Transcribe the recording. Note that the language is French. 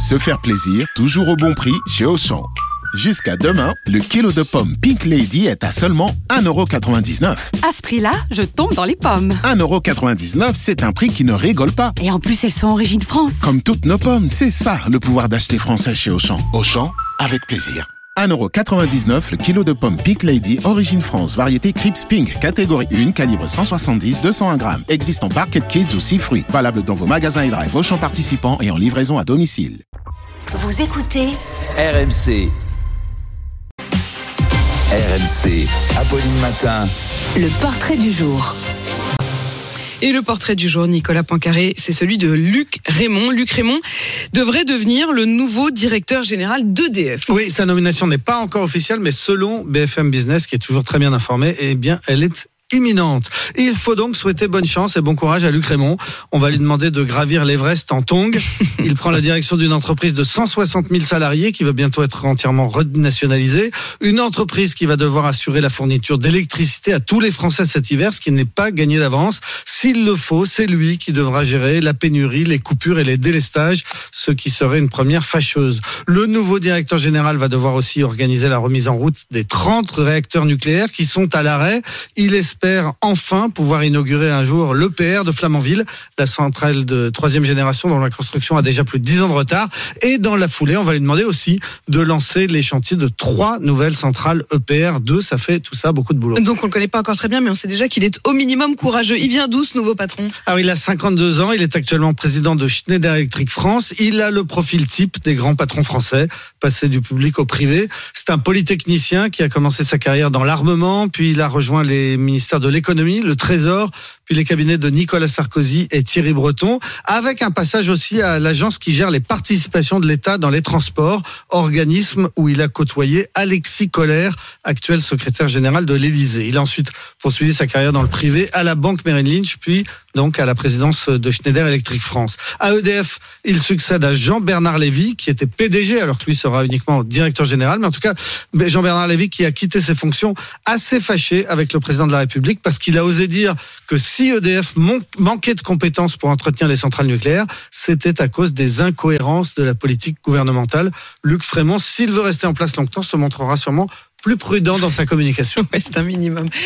Se faire plaisir, toujours au bon prix chez Auchan. Jusqu'à demain, le kilo de pommes Pink Lady est à seulement 1,99€. À ce prix-là, je tombe dans les pommes. 1,99€, c'est un prix qui ne rigole pas. Et en plus, elles sont origine France. Comme toutes nos pommes, c'est ça le pouvoir d'acheter français chez Auchan. Auchan, avec plaisir. 1,99€ le kilo de pommes Pink Lady, origine France, variété Crips Pink, catégorie 1, calibre 170-201 grammes. Existe en Barquette Kids ou 6 fruits. Valable dans vos magasins et drive Auchan participants et en livraison à domicile. Vous écoutez RMC. RMC, Apolline Matin. le portrait du jour. Et le portrait du jour, Nicolas Poincaré, c'est celui de Luc Rémont. Luc Rémont devrait devenir le nouveau directeur général d'EDF. Oui, sa nomination n'est pas encore officielle, mais selon BFM Business, qui est toujours très bien informé, eh bien, elle est imminente. Il faut donc souhaiter bonne chance et bon courage à Luc Rémont. On va lui demander de gravir l'Everest en tongs. Il prend la direction d'une entreprise de 160 000 salariés qui va bientôt être entièrement renationalisée. Une entreprise qui va devoir assurer la fourniture d'électricité à tous les Français cet hiver, ce qui n'est pas gagné d'avance. S'il le faut, c'est lui qui devra gérer la pénurie, les coupures et les délestages, ce qui serait une première fâcheuse. Le nouveau directeur général va devoir aussi organiser la remise en route des 30 réacteurs nucléaires qui sont à l'arrêt. Il espère enfin pouvoir inaugurer un jour l'EPR de Flamanville, la centrale de 3e génération dont la construction a déjà plus de 10 ans de retard. Et dans la foulée, on va lui demander aussi de lancer les chantiers de 3 nouvelles centrales EPR 2. Ça fait tout ça beaucoup de boulot. Donc on le connaît pas encore très bien, mais on sait déjà qu'il est au minimum courageux. Il vient d'où ce nouveau patron ? Alors il a 52 ans, il est actuellement président de Schneider Electric France. Il a le profil type des grands patrons français, passé du public au privé. C'est un polytechnicien qui a commencé sa carrière dans l'armement, puis il a rejoint les ministères de l'économie, le Trésor, puis les cabinets de Nicolas Sarkozy et Thierry Breton, avec un passage aussi à l'agence qui gère les participations de l'État dans les transports, organisme où il a côtoyé Alexis Kohler, actuel secrétaire général de l'Élysée. Il a ensuite poursuivi sa carrière dans le privé à la banque Merrill Lynch, puis donc à la présidence de Schneider Electric France. À EDF, il succède à Jean-Bernard Lévy, qui était PDG, alors que lui sera uniquement directeur général. Mais en tout cas, Jean-Bernard Lévy qui a quitté ses fonctions assez fâché avec le président de la République parce qu'il a osé dire que si EDF manquait de compétences pour entretenir les centrales nucléaires, c'était à cause des incohérences de la politique gouvernementale. Luc Rémont, s'il veut rester en place longtemps, se montrera sûrement plus prudent dans sa communication. Ouais, c'est un minimum.